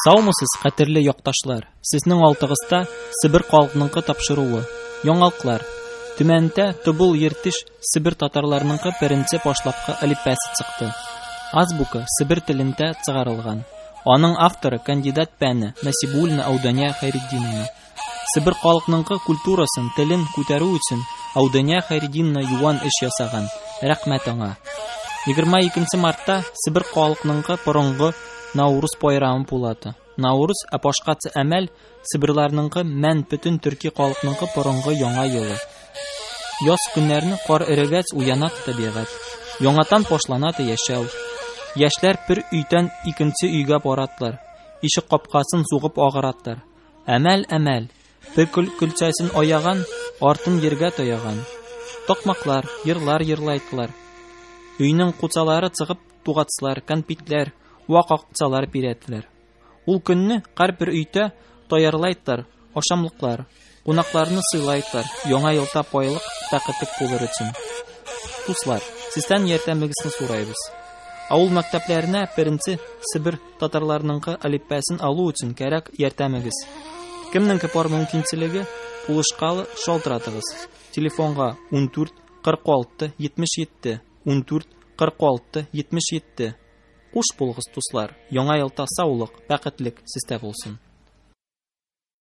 Саумысыз, кадерле якташлар. Сезнең алтыгызда Себер халкыныңкы тапшыруы. Яңалыклар. Төмәндә Тубыл Ертиш Себер татарларыныңкы беренче башлапкы әлифбәсе чыкты. Азбука Себер телендә чыгарылган. Аның авторы кандидат фәне Насибуллина Аудания Хайретдинова. Себер халкыныңкы культурасын, телен күтәрү өчен Аудания Хайретдинова юан эш ясаган. Рәхмәт аңа. 22 мартта Себер халкыныңкы борынгы Наурыз байрамы булады. Наурыз башкача әмәл Себерләрнеңкы мән бүтән төрки халкыныңкы борынгы яңа елы. Яз көннәрне кар эрегәч уяна табигать. Яңатан башлана яшәү. Яшьләр бер өйдән икенче өйгә баратлар. Ишек капкасын сугып агараттар. Әмәл. Бер көлчәсен аяган, артын ергә таяган. Токмаклар, йырлайтылар. Өйнең куцалары чыгып тугатсылар, конфетлар, вак акчалар бирәтләр. Ул көнне һәрбер өйдә таярлайтар, ашамлыклар, кунакларны сыйлайтар, яңа елда байлык, бәхетлек булыр өчен. Дуслар, сездән ярдәмегезне сорайбыз. Авыл мәктәпләренә беренче Себер татарларыныңкы әлифбәсен алу өчен кирәк ярдәмегез. Кемнеңкә бар мөмкинчелеге булышкалы шалтыратыгыз. Телефонга 14 46 77 14 46 77. Куш булыгыз, дуслар. Яңа елда саулык, бәхетлек сездә булсын.